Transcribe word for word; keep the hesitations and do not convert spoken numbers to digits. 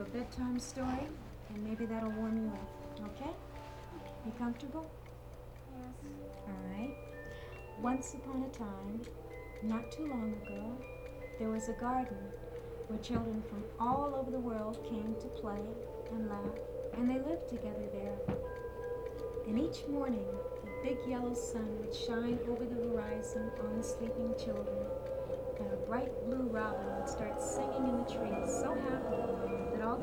A bedtime story, and maybe that'll warm you up, okay? You comfortable? Yes. Alright. Once upon a time, not too long ago, there was a garden where children from all over the world came to play and laugh, and they lived together there. And each morning, a big yellow sun would shine over the horizon on the sleeping children, and a bright blue robin would start singing in the trees so happily that all